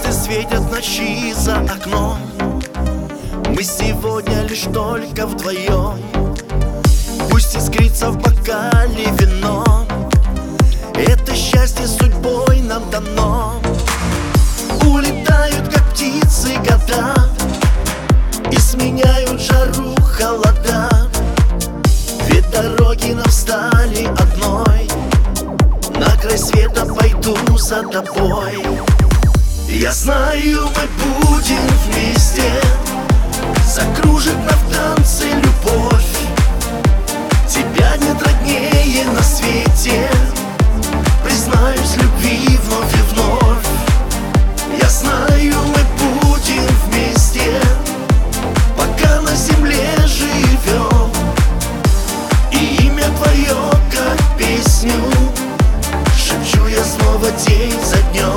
Звезды светят в ночи за окном. Мы сегодня лишь только вдвоем. Пусть искрится в бокале вино. Это счастье судьбой нам дано. Улетают, как птицы, года и сменяют жару холода. Ведь дороги нам стали одной. На край света пойду за тобой. Я знаю, мы будем вместе. Закружит нас в танце любовь. Тебя нет роднее на свете. Признаюсь, любви вновь и вновь. Я знаю, мы будем вместе, пока на земле живем. И имя твое, как песню, шепчу я снова день за днем.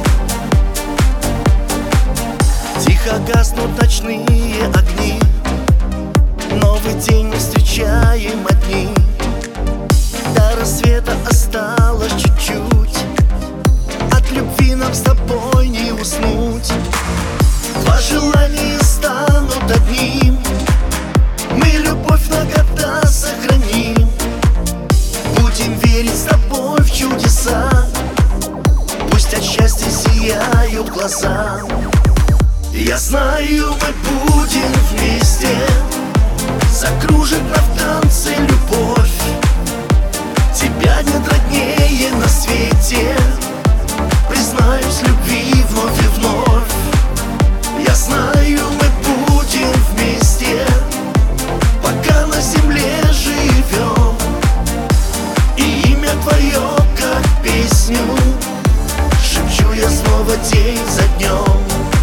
Тихо гаснут ночные огни. Новый день мы встречаем одни. До рассвета осталось чуть-чуть. От любви нам с тобой не уснуть. Два желания станут одним. Мы любовь на года сохраним. Будем верить с тобой в чудеса. Пусть от счастья сияют глаза. Я знаю, мы будем вместе. Закружит нас в танце любовь. Тебя нет роднее на свете. Признаюсь, любви вновь и вновь. Я знаю, мы будем вместе, пока на земле живем. И имя твое, как песню, шепчу я снова день за днем.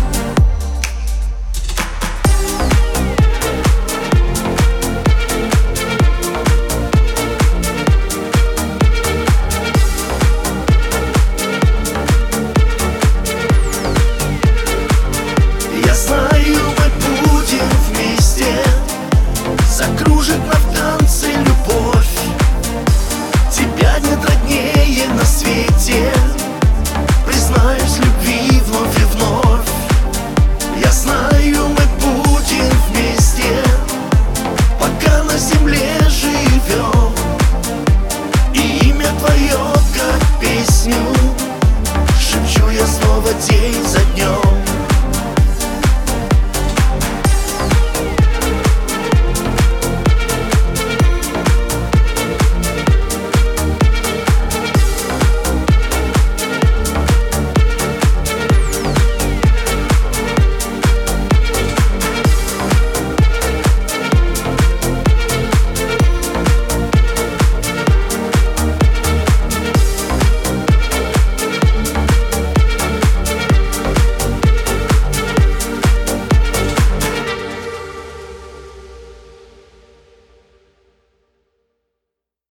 Закружит нас в танце любовь. Тебя нет роднее на свете. Признаюсь, любви вновь и вновь. Я знаю, мы будем вместе, пока на земле живем. И имя твое, как песню, шепчу я снова день за